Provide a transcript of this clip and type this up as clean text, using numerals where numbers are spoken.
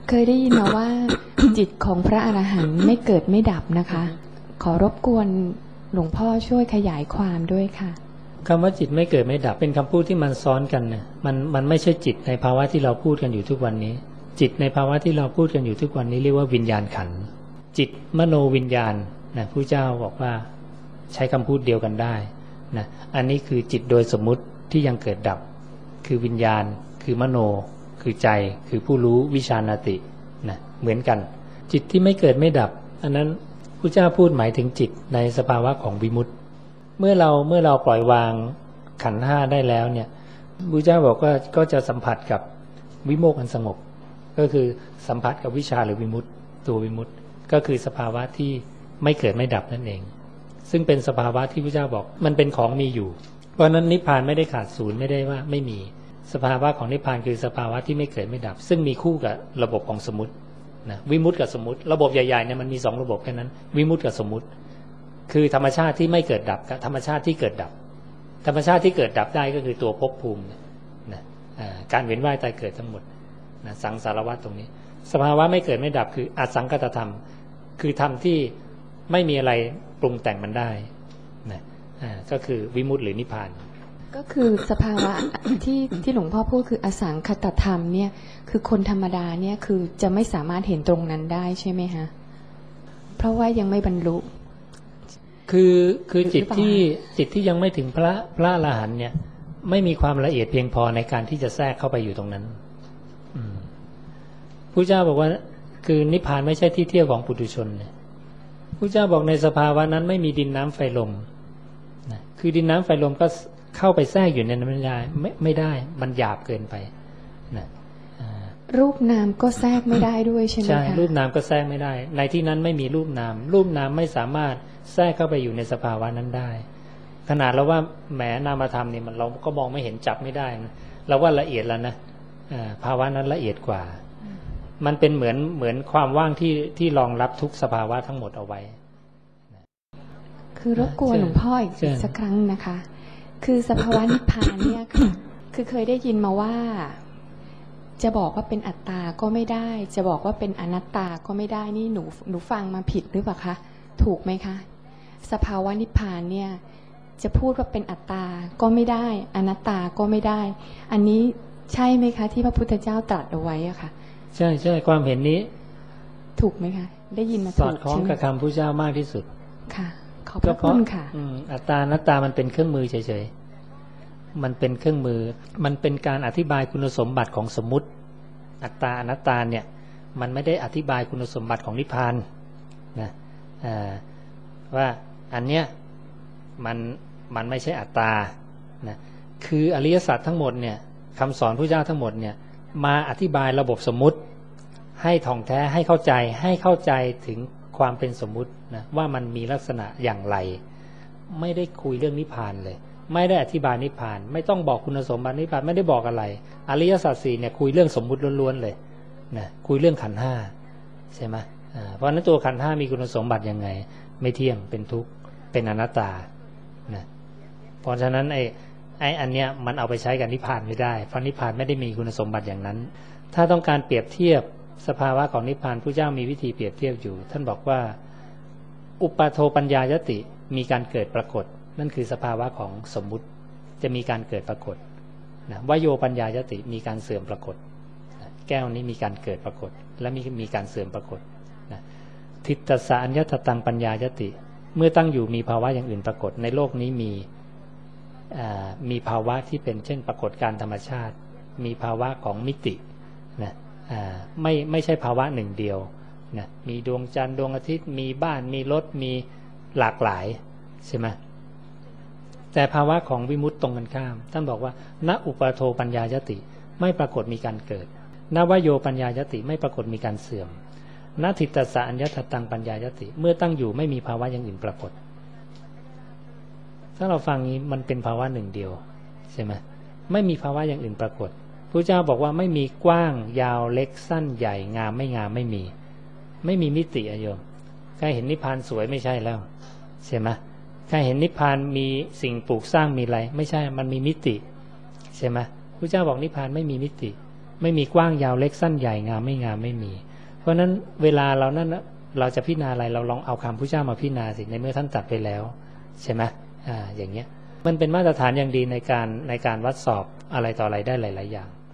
เคยได้ยินมาว่า จิตของพระอรหันต์ไม่เกิดไม่ดับนะคะ ขอรบกวนหลวงพ่อช่วยขยายความด้วยค่ะคำว่าจิตไม่เกิดไม่ดับเป็นคำพูดที่มันซ้อนกันนะมันไม่ใช่จิตในภาวะที่เราพูดกันอยู่ทุกวันนี้จิตในภาวะที่เราพูดกันอยู่ทุกวันนี้เรียกว่าวิญญาณขันธ์จิตมโนวิญญาณนะผู้เจ้าบอกว่าใช้คำพูดเดียวกันได้นะอันนี้คือจิตโดยสมมุติที่ยังเกิดดับคือวิญญาณคือมโนคือใจคือผู้รู้วิชานาตินะเหมือนกันจิตที่ไม่เกิดไม่ดับอันนั้นผู้เจ้าพูดหมายถึงจิตในสภาวะของวิมุตติเมื่อเราปล่อยวางขันธ์ห้าได้แล้วเนี่ยผู้เจ้าบอกว่าก็จะสัมผัสกับวิโมกข์อันสงบก็คือสัมผัสกับวิชาหรือวิมุตติตัววิมุตติก็คือสภาวะที่ไม่เกิดไม่ดับนั่นเองซึ่งเป็นสภาวะที่พระเจ้าบอกมันเป็นของมีอยู่เพราะนั้นนิพพานไม่ได้ขาดศูนย์ไม่ได้ว่าไม่มีสภาวะของนิพพานคือสภาวะที่ไม่เกิดไม่ดับซึ่งมีคู่กับระบบของสมมุตินะวิมุตติกับสมมุติระบบใหญ่ๆเนี่ยมันมี2ระบบแค่นั้นวิมุตติกับสมมุติคือธรรมชาติที่ไม่เกิดดับกับธรรมชาติที่เกิดดับธรรมชาติที่เกิดดับได้ก็คือตัวภพภูมินะการเวียนว่ายตายเกิดทั้งหมดนะสังสารวัฏตรงนี้สภาวะไม่เกิดไม่ดับคืออสังคตธรรมคือธรรมที่ไม่มีอะไรปรุงแต่งมันได้นะก็คือวิมุตติหรือนิพพานก็คือสภาวะที่หลวงพ่อพูดคืออสังคตธรรมเนี่ยคือคนธรรมดาเนี่ยคือจะไม่สามารถเห็นตรงนั้นได้ใช่ไหมฮะเพราะว่ายังไม่บรรลุคือจิตที่ยังไม่ถึงพระอรหันต์เนี่ยไม่มีความละเอียดเพียงพอในการที่จะแทรกเข้าไปอยู่ตรงนั้นพระเจ้าบอกว่าคือนิพพานไม่ใช่ที่เที่ยวของปุถุชนเนี่ยพระเจ้าบอกในสภาวะนั้นไม่มีดินน้ำไฟลมนะคือดินน้ำไฟลมก็เข้าไปแทรกอยู่ในนั้นไม่ได้มันหยาบเกินไปนะรูปนามก็แทรกไม่ได้ด้วยใช่ไหมคะใช่รูปนามก็แทรกไม่ได้ในที่นั้นไม่มีรูปนามไม่สามารถแทรกเข้าไปอยู่ในสภาวะนั้นได้ขนาดเราว่าแหมนามธรรมนี่มันเราก็มองไม่เห็นจับไม่ได้นะเราว่าละเอียดแล้วนะภาวะนั้นละเอียดกว่ามันเป็นเหมือนความว่างที่รองรับทุกสภาวะทั้งหมดเอาไว้คือรบกวนหลวงพ่ออีกสักครั้งนะคะคือสภาวะนิพพานเนี่ยค่ะคือเคยได้ยินมาว่าจะบอกว่าเป็นอัตตาก็ไม่ได้จะบอกว่าเป็นอนัตตาก็ไม่ได้นี่หนูฟังมาผิดหรือเปล่าคะถูกไหมคะสภาวะนิพพานเนี่ยจะพูดว่าเป็นอัตตาก็ไม่ได้อนัตตาก็ไม่ได้อันนี้ใช่ไหมคะที่พระพุทธเจ้าตรัสเอาไว้อะค่ะใช่ความเห็นนี้ถูกไหมคะได้ยินมาสอดคล้องกับคำพระเจ้ามากที่สุดค่ะขอบพระคุณค่ะอัตตาอนัตตามันเป็นเครื่องมือเฉยๆมันเป็นเครื่องมือมันเป็นการอธิบายคุณสมบัติของสมมุติอัตตาอนัตตาเนี่ยมันไม่ได้อธิบายคุณสมบัติของนิพพานนะว่าอันเนี้ยมันไม่ใช่อัตตานะคืออริยสัจทั้งหมดเนี่ยคำสอนพระเจ้าทั้งหมดเนี่ยมาอธิบายระบบสมมุติให้ท่องแท้ให้เข้าใจถึงความเป็นสมมุตินะว่ามันมีลักษณะอย่างไรไม่ได้คุยเรื่องนิพพานเลยไม่ได้อธิบายนิพพานไม่ต้องบอกคุณสมบัตินิพพานไม่ได้บอกอะไรอริยสัจสี่เนี่ยคุยเรื่องสมมุติล้วนๆเลยนะคุยเรื่องขันธ์ห้าใช่ไหมเพราะนั้นตัวขันธ์ห้ามีคุณสมบัติยังไงไม่เที่ยงเป็นทุกข์เป็นอนัตตานะเพราะฉะนั้นไอ้อันเนี้ยมันเอาไปใช้กับนิพพานไม่ได้เพราะนิพพานไม่ได้มีคุณสมบัติอย่างนั้นถ้าต้องการเปรียบเทียบสภาวะของนิพพานพระเจ้ามีวิธีเปรียบเทียบอยู่ท่านบอกว่าอุปาโทปัญญายติมีการเกิดปรากฏนั่นคือสภาวะของสมมุติจะมีการเกิดปรากฏนะวโยปัญญายติมีการเสื่อมปรากฏนะแก้วนี้มีการเกิดปรากฏและมีการเสื่อมปรากฏนะทิฏฐสะอัญญตตังปัญญายติเมื่อตั้งอยู่มีภาวะอย่างอื่นปรากฏในโลกนี้มีภาวะที่เป็นเช่นปรากฏการธรรมชาติมีภาวะของมิตินะไม่ใช่ภาวะหนึ่งเดียวนะมีดวงจันทร์ดวงอาทิตย์มีบ้านมีรถมีหลากหลายใช่ไหมแต่ภาวะของวิมุตติตรงกันข้ามท่านบอกว่าณอุปาโทปัญญายติไม่ปรากฏมีการเกิดณวโยปัญญายติไม่ปรากฏมีการเสื่อมณทิฏฐสะอัญญตตังปัญญายติเมื่อตั้งอยู่ไม่มีภาวะอย่างอื่นปรากฏถ้าเราฟังนี้มันเป็นภาวะหนึ่งเดียวใช่ไหมไม่มีภาวะอย่างอื่นปรากฏพระเจ้าบอกว่าไม่มีกว้างยาวเล็กสั้นใหญ่งามไม่งามไม่มีมิติอะโยมใครเห็นนิพพานสวยไม่ใช่แล้วใช่ไหมใครเห็นนิพพานมีสิ่งปลูกสร้างมีอะไรไม่ใช่มันมีมิติใช่ไหมพระเจ้าบอกนิพพานไม่มีมิติไม่มีกว้างยาวเล็กสั้นใหญ่งามไม่งามไม่มีเพราะฉะนั้นเวลาเรานั้นเราจะพิจารณาอะไรเราลองเอาคำพระเจ้ามาพิจารณาสิในเมื่อท่านตรัสไปแล้วใช่ไหมอย่างเงี้ยมันเป็นมาตรฐานอย่างดีในการวัดสอบอะไรต่ออะไรได้หลายๆอย่าง